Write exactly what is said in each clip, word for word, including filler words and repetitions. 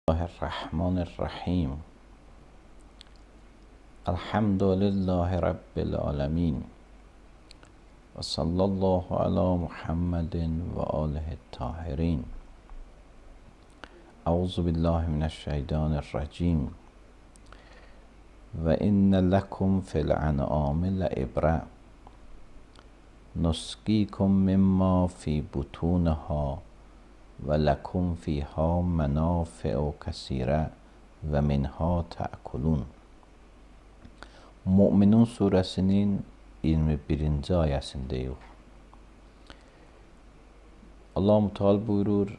الرحمن الرحیم الحمد لله رب العالمین و صلی الله علی محمد و آله الطاهرین. اعوذ بالله من الشیطان الرجیم و ان لکم فی الانعام لعبرة نسقیکم مما فی بطونها و لکم فیها منافع کثیره و منها تأکلون. Müminun suresinin iyirmi birinci ayəsindəyik. Allah-u Teala buyurur,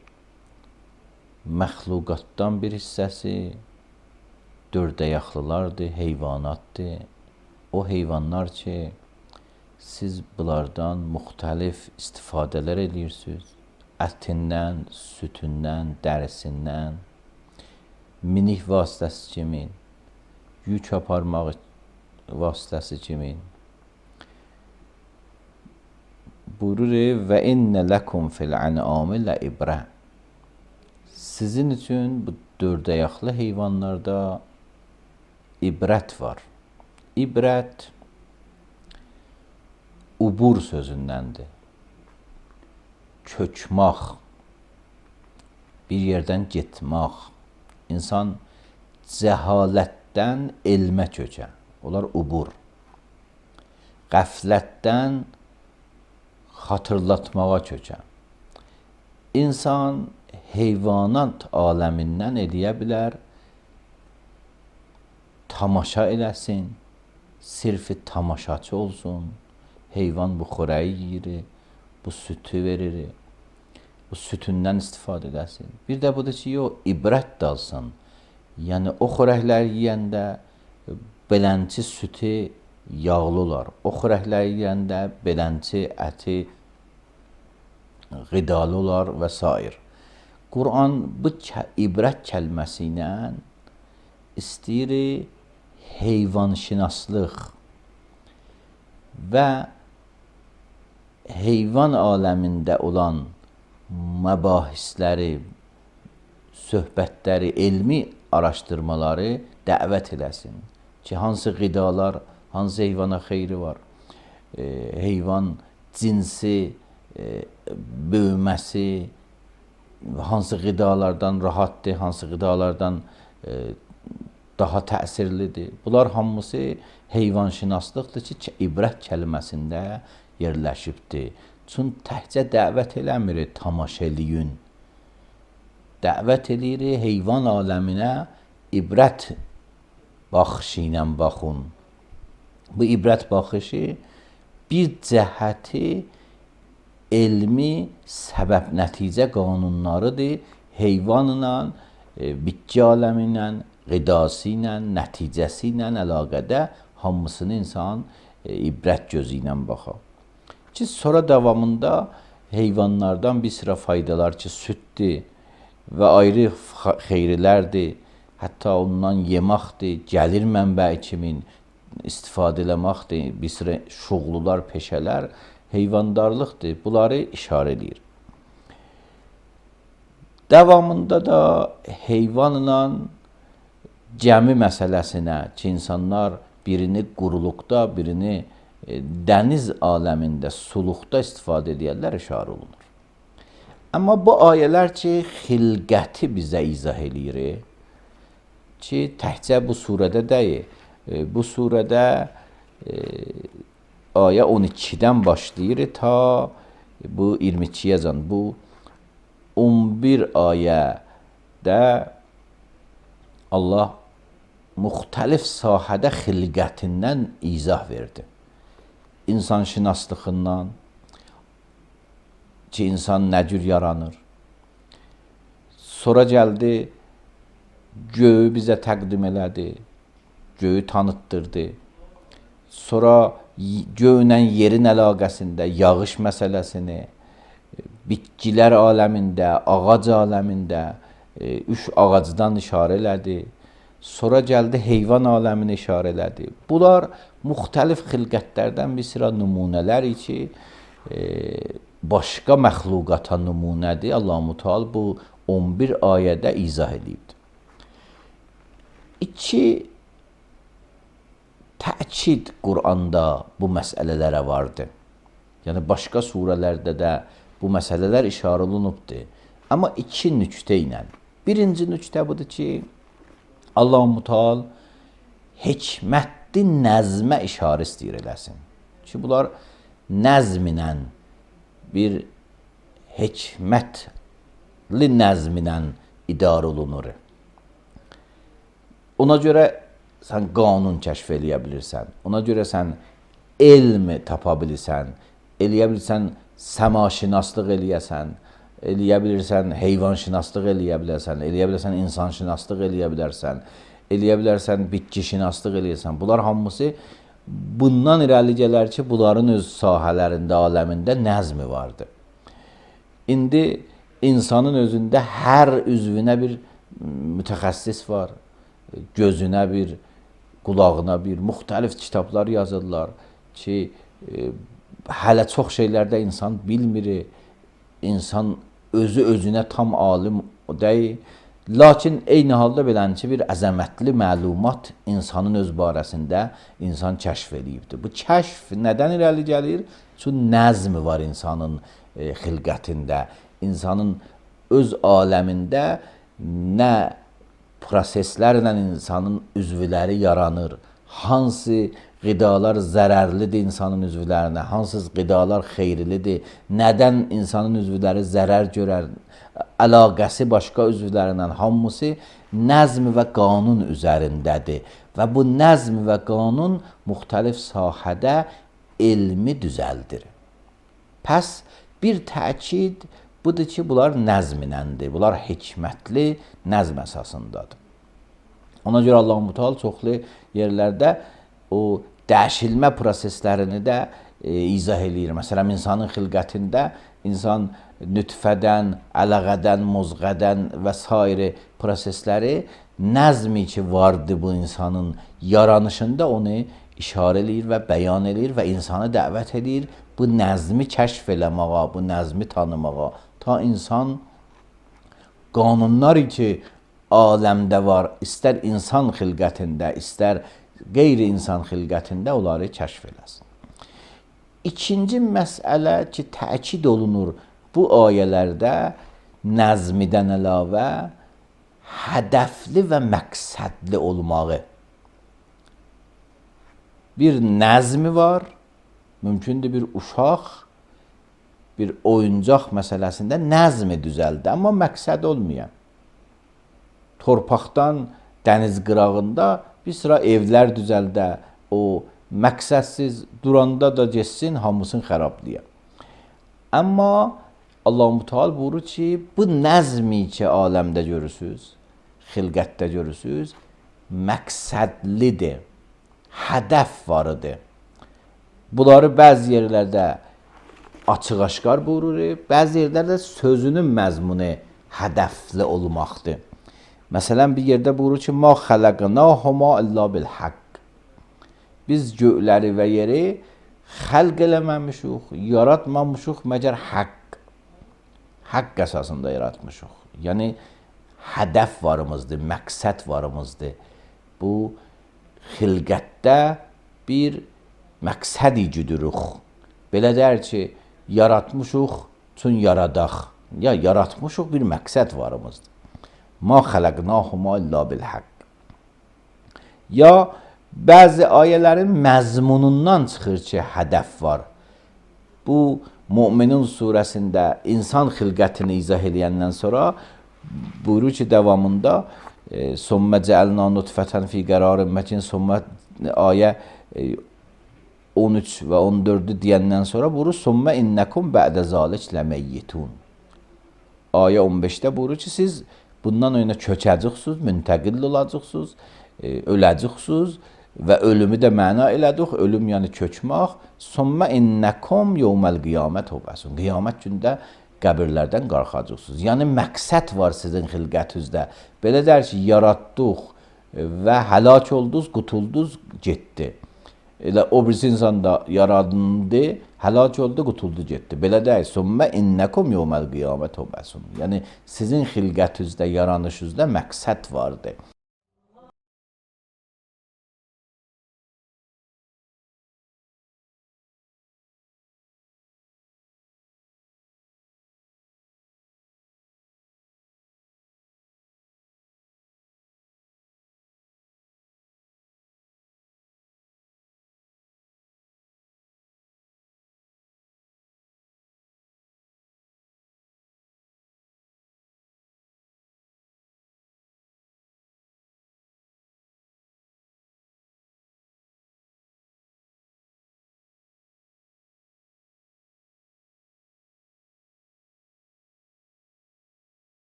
məxluqatdan bir hissəsi dördəyaqlılardır, heyvanatdır. O heyvanlar ki, siz bunlardan müxtəlif istifadələr edirsiniz. Ətindən, sütündən, dərisindən, minik vasitəsi kimi, yük aparmaq vasitəsi kimi. Buyurur və innə ləkum fil an'ami l'ibrə. Sizin üçün bu dördəyaqlı heyvanlarda ibrət var. İbrət ubur sözündəndir. Köçmək, bir yerdən getmək. İnsan cəhalətdən elmə köçən. Onlar ubur. Qəflətdən xatırlatmağa köçən. İnsan heyvanat aləmindən eləyə bilər, tamaşa eləsin, sirfi tamaşaçı olsun. Heyvan bu xörəyi yiyir, bu sütü verir, bu sütündən istifadə edəsin. Bir də budur ki, yox, ibrət də alsın. Yəni, o xörəklər yiyəndə belənçi sütü yağlı olar. O xörəklər yiyəndə belənçi əti qidalı olar və s. Quran bu ibrət kəlməsi ilə istəyir heyvanşinaslıq və heyvan aləmində olan məbahisləri, söhbətləri, elmi araşdırmaları dəvət eləsin. Ki, hansı qidalar, hansı heyvana xeyri var, e, heyvan cinsi, e, böyüməsi, hansı qidalardan rahatdır, hansı qidalardan e, daha təsirlidir. Bunlar hamısı heyvanşinaslıqdır ki, ibrət kəlməsində yerləşibdir. Çünki təhcə dəvət eləmir, tamaşa eləyin. Dəvət eləyir, heyvan aləminə ibrət baxışı ilə baxın. Bu ibrət baxışı bir cəhəti elmi səbəb-nəticə qanunlarıdır. Heyvanla, e, bitki aləmi ilə, qidası ilə, nəticəsi ilə əlaqədə hamısını insan e, ibrət gözü ilə baxar. Ki, sonra davamında heyvanlardan bir sıra faydalar ki, sütdür və ayrı xeyrilərdir. Hətta ondan yeməkdir, gəlir mənbəyi kimi istifadə eləməkdir. Bir sıra şuğlular, peşələr, heyvandarlıqdır. Bunları işarə edir. Davamında da heyvanla gəmi məsələsinə ki, insanlar birini quruluqda, birini dəniz aləmində, suluqda istifadə edərlər, işarə olunur. Amma bu ayələr ki, xilqəti bizə izah edir ki, təhcə bu surədə deyil. Bu surədə e, ayə on ikidən başlayır ta bu iyirmi ikiyə can. Bu on bir ayədə Allah müxtəlif sahədə xilqətindən izah verdi. İnsanşinaslığından ki, insan nə cür yaranır. Sonra gəldi, göyü bizə təqdim elədi, göyü tanıtdırdı. Sonra göylə yerin əlaqəsində yağış məsələsini, bitkilər aləmində, ağac aləmində, üç ağacdan işarə elədi. Sonra gəldi, heyvan aləmini işarə elədi. Bunlar müxtəlif xilqətlərdən bir sıra nümunələr ki, e, başqa məxluqata nümunədir. Allah-u Teala bu on bir ayədə izah edibdir. İki təkid Quranda bu məsələlərə vardı. Yəni başqa surələrdə də bu məsələlər işarə olunubdur. Amma iki nüqtə ilə. Birinci nüqtə budur ki, Allah-u Teala hikmətli nəzmə işarə istəyir eləsin. Ki, bunlar nəzminə, bir hikmətli nəzminə idarə olunur. Ona görə sən qanun kəşf eləyə bilirsən. Ona görə sən elm tapa bilirsən. Eləyə bilirsən səmaşünaslıq eləyəsən. Eləyə bilirsən heyvanşünaslıq eləyə bilərsən. Eləyə bilirsən insanşünaslıq eləyə bilərsən. Eləyə bilərsən bitkişünaslıq eləyəsən. Bunlar hamısı bundan irəli gələr ki, bunların öz sahələrində, aləmində nəzmi vardır. İndi insanın özündə hər üzvünə bir mütəxəssis var. Gözünə bir, qulağına bir, müxtəlif kitablar yazırlar ki, e, hələ çox şeylərdə insan bilmir, insan özü özünə tam alim deyil. Lakin eyni halda bilən ki, bir əzəmətli məlumat insanın öz barəsində insan kəşf edibdir. Bu kəşf nədən irəli gəlir? Çünki nəzmi var insanın e, xilqətində, insanın öz aləmində nə proseslərlə insanın üzvləri yaranır, hansı qidalar zərərlidir insanın üzvlərinə, hansı qidalar xeyirlidir, nədən insanın üzvləri zərər görər, əlaqəsi başqa üzvlərlə hamısı nəzm və qanun üzərindədir. Və bu nəzm və qanun müxtəlif sahədə elmi düzəldir. Pəs bir təkid budur ki, bunlar nəzminəndir, bunlar hikmətli nəzm əsasındadır. Ona görə Allah-u Teala çoxlu yerlərdə o dəyişilmə proseslərini də e, izah eləyir. Məsələn, insanın xilqətində insan nütfədən, ələqədən, muzğədən və s. prosesləri nəzmi ki vardı bu insanın yaranışında onu işarə eləyir və bəyan eləyir və insanı dəvət edir bu nəzmi kəşf eləməğa, bu nəzmi tanımağa. Ta insan qanunlar ki aləmdə var, istər insan xilqətində, istər qeyri-insan xilqətində onları kəşf eləsin. İkinci məsələ ki, təkid olunur bu ayələrdə nəzmidən əlavə hədəfli və məqsədli olmağı. Bir nəzmi var, mümkündür bir uşaq, bir oyuncaq məsələsində nəzmi düzəldi, amma məqsəd olmayan. Torpaqdan dəniz qırağında bir sıra evlər düzəldə, o məqsədsiz duranda da geçsin, hamısını xərablayır. Amma Allah-u Teala buyurur ki, bu nəzmi ki aləmdə görürsünüz, xilqətdə görürsünüz, məqsədlidir, hədəf varıdır. Bunları bəzi yerlərdə açıq-aşkar buyurur, bəzi yerlərdə sözünün məzmunu hədəfli olmaqdır. Məsələn, bir yerdə buyurur ki, مَا خَلَقْنَاهُمَا إِلَّا بِالْحَقِّ Biz göyləri və yeri xəlq eləməmişik, yaratmamışıq məgər haqq. Haqq əsasında yaratmışıq. Yəni, hədəf varımızdır, məqsəd varımızdır. Bu, xilqətdə bir məqsədi güdürük. Belə deyər ki, yaratmışıq, çün yaradaq. Ya, yaratmışıq, bir məqsəd varımızdır. مَا خَلَقْنَاهُمَا إِلَّا بِالْحَقِّ Ya, bəzi ayələrin məzmunundan çıxır ki, hədəf var. Bu, Müminin surəsində insan xilqətini izah edəndən sonra buyurur ki, davamında ثُمَّ جَعَلْنَا نُطْفَةً فِي قَرَارٍ مَكِينٍ ثُمَّ ayə on üç və on dördü deyəndən sonra buyurur ثُمَّ إِنَّكُمْ بَعْدَ ذَلِكَ لَمَيِّتُونَ Ayə on beşdə buyurur ki, siz bundan önə köçəcəksiniz, müntəqil olacaqsınız, öləcəksiniz və ölümü də məna elədik. Ölüm yəni köçmək. Summa innakum yawmal qiyamət tub'asun. Qiyamət gündə qəbirlərdən qalxacaqsınız. Yəni məqsəd var sizin xilqətinizdə. Belə deyir ki, yaratdıq və həlak oldunuz, qutuldunuz, getdi. Elə o birisi insan da yaradıldı, həlak oldu, qutuldu, getdi. Belə deyil. Summa innakum yawmal qiyamət tub'asun. Yəni sizin xilqətinizdə, yaranışınızda məqsəd vardır.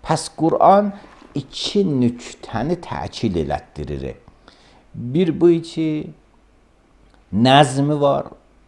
Pəs Qur'an iki nüktəni təkil elətdirir. Bir bu ki, nəzmi var.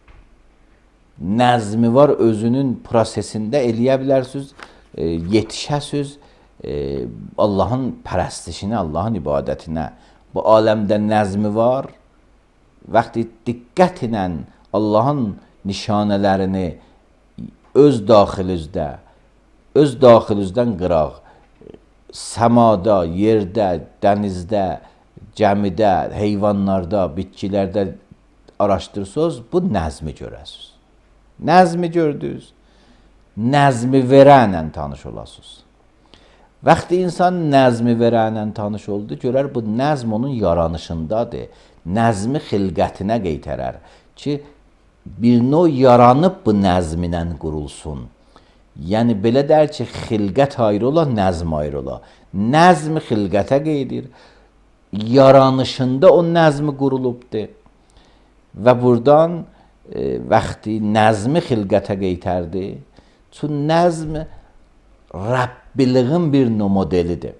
Nəzmi var, özünün prosesində eləyə bilərsiniz, e, yetişəsiniz e, Allahın pərəstişinə, Allahın ibadətinə. Bu aləmdə nəzmi var. Vaxtı diqqət ilə Allahın nişanələrini öz daxilinizdə, öz daxilinizdən qıraq, səmada, yerdə, dənizdə, gəmidə, heyvanlarda, bitkilərdə araşdırsınız, bu nəzmi görəsiniz. Nəzmi gördünüz, nəzmi verənlə tanış olasınız. Vaxtı insan nəzmi verənlə tanış oldu, görər bu nəzm onun yaranışındadır. Nəzmi xilqətinə qeytərər ki, bir növ yaranıb bu nəzminə qurulsun. Yəni, belə dər ki, xilqət ayrı ola, nəzm ayrı ola. Nəzmi xilqətə qeydir, yaranışında o nəzmi qurulubdur. Və buradan e, vaxtı nəzmi xilqətə qeytərdi. Çünki nəzm Rəbbiliğin bir modelidir.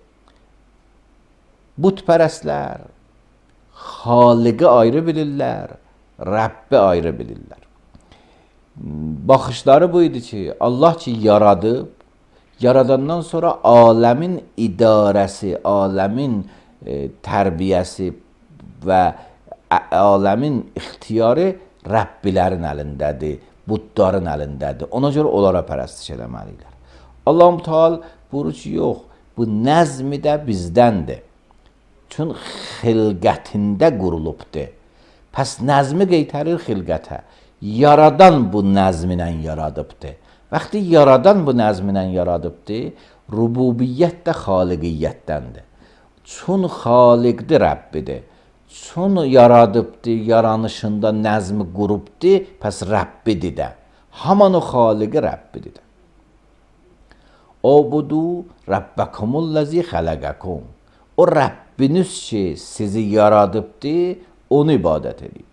Bütpərəstlər Xaliqi ayrı bilirlər, Rəbbi ayrı bilirlər. Baxışları bu idi ki, Allah ki yaradıb, yaradandan sonra aləmin idarəsi, aləmin e, tərbiyəsi və aləmin ixtiyarı Rəbbilərin əlindədir, budların əlindədir. Ona görə onlara pərəstiş eləməliyirlər. Allah-u Teala buyurur ki, yox, bu nəzmi də bizdəndir. Çünki xilqətində qurulubdur. Pəs nəzmi qeytərir xilqətə. Yaradan bu nəzminə yaradıbdır. Vaxtı yaradan bu nəzminə yaradıbdır, rububiyyət də xaliqiyyətdəndir. Çün xaliqdir Rəbbidir. Çün yaradıbdır, yaranışında nəzmi qurubdur, pəs Rəbbidir də. Haman o xaliqi Rəbbidir də. Obudu Rəbbəkumullazi xələqəkum. O Rəbbiniz ki, sizi yaradıbdır, onu ibadət edin.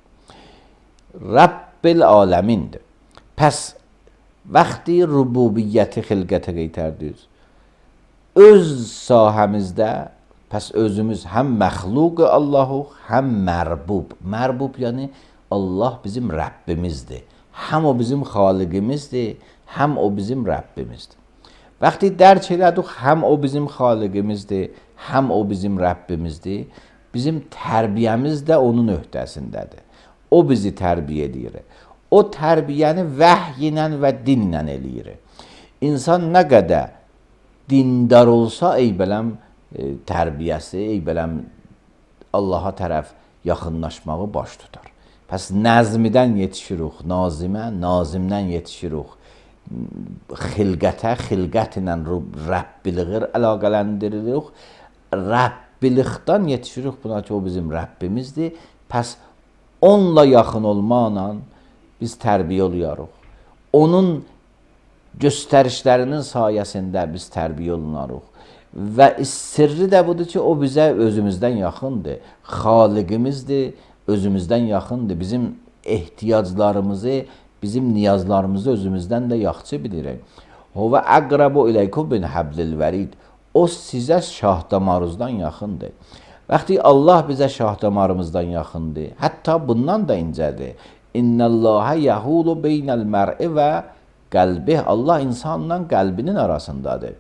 Rəbbil aləmindir. Pəs, vaxtı rububiyyəti xilqətə qeytərdiniz. Öz sahəmizdə, pəs özümüz həm məxluq Allahıq, həm mərbub. Mərbub yəni Allah bizim Rəbbimizdir. Həm o bizim xaliqimizdir, həm o bizim Rəbbimizdir. Vaxtı dərk elədik, həm o bizim xaliqimizdir, həm o bizim Rəbbimizdir. Bizim tərbiyəmiz də onun öhdəsindədir. O bizi tərbiyə edir. O tərbiyəni vəhy ilə və dinlə eləyir. İnsan nə qədər dindar olsa, ey bələm e, tərbiyəsi, ey bələm Allaha tərəf yaxınlaşmağı baş tutar. Pəs nəzmidən yetişirik nazimə, nazimdən yetişirik xilqətə, xilqət ilə Rəbbiliği əlaqələndiririk. Rəbbilikdən yetişirik buna ki, o bizim Rəbbimizdir. Pəs onunla yaxın olmaqla biz tərbiyə oluyarıq. Onun göstərişlərinin sayəsində biz tərbiyə olunarıq. Və sirri də budur ki, o bizə özümüzdən yaxındır. Xaliqimizdir, özümüzdən yaxındır. Bizim ehtiyaclarımızı, bizim niyazlarımızı özümüzdən də yaxşı bilirik. Huvə əqrabu iləykum bin hablil vərid. O sizə şah damarınızdan yaxındır. Vaxtı Allah bizə şah damarımızdan yaxındır. Hətta bundan da incədir. İnnəllâhə yəhulu beynəl mər'i və qəlbih. Allah insanla qəlbinin arasındadır.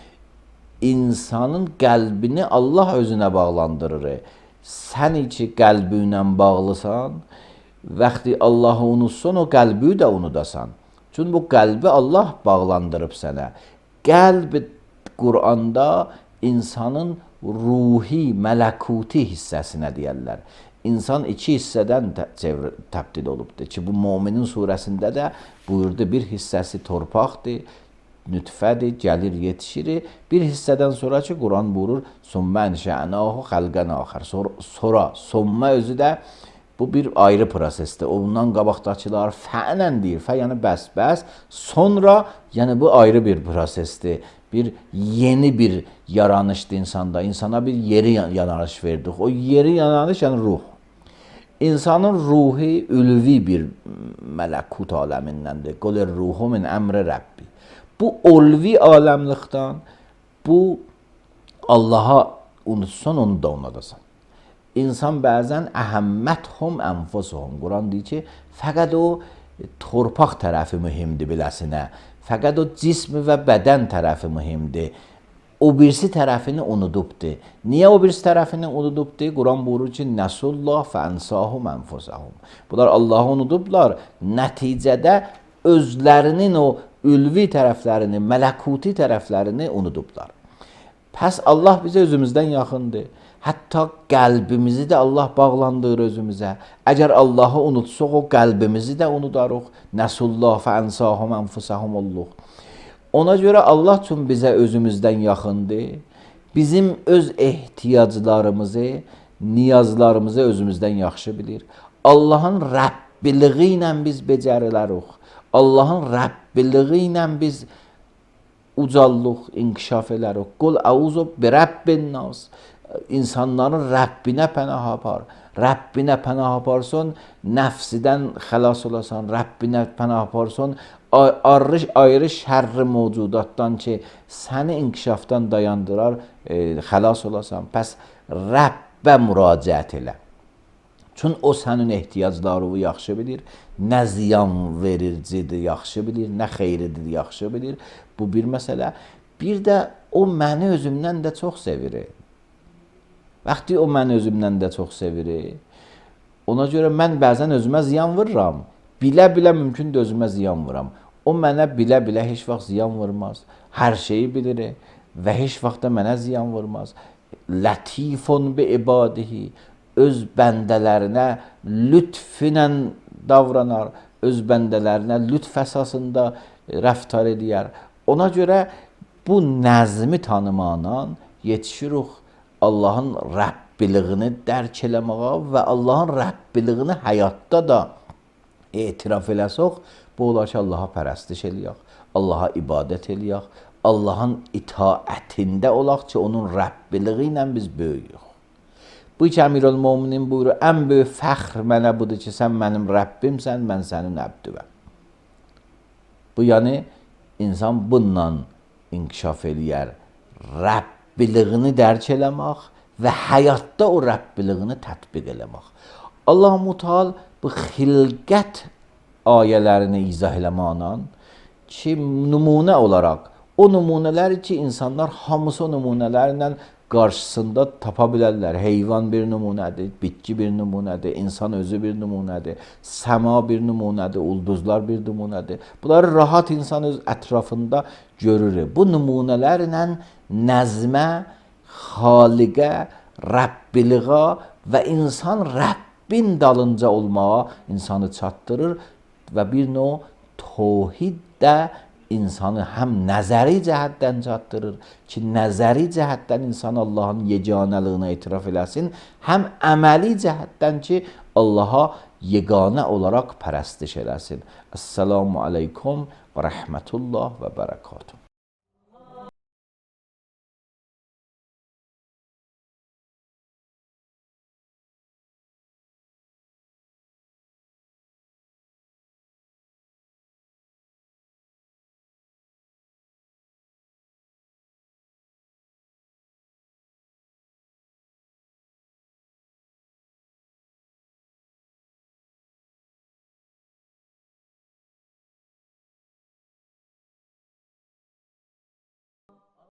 İnsanın qəlbini Allah özünə bağlandırır. Sən ki qəlbi ilə bağlısan, vaxtı Allahı unutsan, o qəlbi də unudasan. Çünki bu qəlbi Allah bağlandırıb sənə. Qəlb Qur'anda insanın ruhi, mələkuti hissəsinə deyərlər. İnsan iki hissədən təbdil olubdur ki, bu Müminin surəsində də buyurdu, bir hissəsi torpaqdır, nütfədir, gəlir, yetişir. Bir hissədən sonra ki, Quran buyurur, Sümmə enşə'nəhu xəlqən axər. Sonra, Sümmə özü də bu bir ayrı prosesdir. Ondan qabaqdakılar fənən deyir, fə yəni bəs-bəs. Sonra, yəni bu ayrı bir prosesdir. Bir yeni bir yaranışdır insanda. İnsana bir yeri yaranış verdik. O yeri yaranış yəni ruh. İnsanın ruhi ülvi bir mələkut aləmindəndir. Qolir ruhu min əmri Rəbbi. Bu ulvi aləmlikdən, bu Allah'a unutsan onu da unadasan. İnsan bəzən əhəmməthum ənfusuhum. Quran deyir ki, fəqət o torpaq tərəfi mühimdir biləsinə. Fəqət o cism və bədən tərəfi mühimdir. O birisi tərəfini unudubdur. Niyə o birisi tərəfini unudubdur? Quran buyurur ki, nəsullah fəənsahum ənfusahum. Bunlar Allah'ı unudublar. Nəticədə özlərinin o ülvi tərəflərini, mələkuti tərəflərini unudublar. Pəs Allah bizə özümüzdən yaxındır. Hətta qəlbimizi də Allah bağlandırır özümüzə. Əgər Allah'ı unutsaq, o qəlbimizi də unudarıq. Nəsullah fəənsahum ənfusahum olluq. Ona görə Allah üçün bizə özümüzdən yaxındır. Bizim öz ehtiyaclarımızı, niyazlarımızı özümüzdən yaxşı bilir. Allah'ın Rəbbiliği ilə biz becərilərik. Allah'ın Rəbbiliği ilə biz ucallıq, inkişaf edərik. Qul əuzu bi Rəbbin nas. İnsanların Rəbbinə pənah apar. Rəbbinə pənah aparsan, nəfsidən xəlas olasan. Rəbbinə pənah aparsan, ayrı, ayrı şərri mövcudatdan ki, səni inkişafdan dayandırar, e, xəlas olasan. Pəs Rəbbə müraciət elə. Çün o sənin ehtiyaclarını yaxşı bilir. Nə ziyan vericidir, yaxşı bilir. Nə xeyridir, yaxşı bilir. Bu bir məsələ. Bir də o məni özümdən də çox sevir. Vaxtı o mən özümdən də çox sevir. Ona görə mən bəzən özümə ziyan vururam. Bilə-bilə mümkündür özümə ziyan vuram. O mənə bilə-bilə heç vaxt ziyan vurmaz. Hər şeyi bilir və heç vaxt da mənə ziyan vurmaz. Latifun bi ibadihi. Öz bəndələrinə lütfünlə davranar. Öz bəndələrinə lütf əsasında rəftar edər. Ona görə bu nəzmi tanımaqla yetişirik Allah'ın Rəbbiliğini dərk eləməyə və Allah'ın Rəbbiliğini həyatda da etiraf eləsək, bu olar ki, Allah'a pərəstiş eləyək, Allah'a ibadət eləyək, Allah'ın itaətində olaq ki, onun Rəbbiliği ilə biz böyüyük. Bu ki, Əmirül-Müminin buyurur, ən böyük fəxr mənə budur ki, sən mənim Rəbbimsən, mən sənin əbdüvəm. Bu, yəni, insan bununla inkişaf eləyər. Rəbbiliğini dərk eləmək və həyatda o Rəbbiliğini tətbiq eləmək. Allah-u Muteal bu xilqət ayələrini izah eləməklə ki, nümunə olaraq, o nümunələri ki, insanlar hamısı o nümunələrlə qarşısında tapa bilərlər. Heyvan bir nümunədir, bitki bir nümunədir, insan özü bir nümunədir, səma bir nümunədir, ulduzlar bir nümunədir. Bunları rahat insan öz ətrafında görür. Bu nümunələrlə nəzmə, xaliqə, Rəbbiliğə və insan Rəbbin dalınca olmağa insanı çatdırır və bir növ təvhid də insanı həm nəzəri cəhətdən çatdırır ki, nəzəri cəhətdən insan Allahın yeganəliyinə etiraf eləsin, həm əməli cəhətdən ki, Allaha yeganə olaraq pərəstiş eləsin. Esselamu aleykum və rəhmətullah və bərəkatuhu.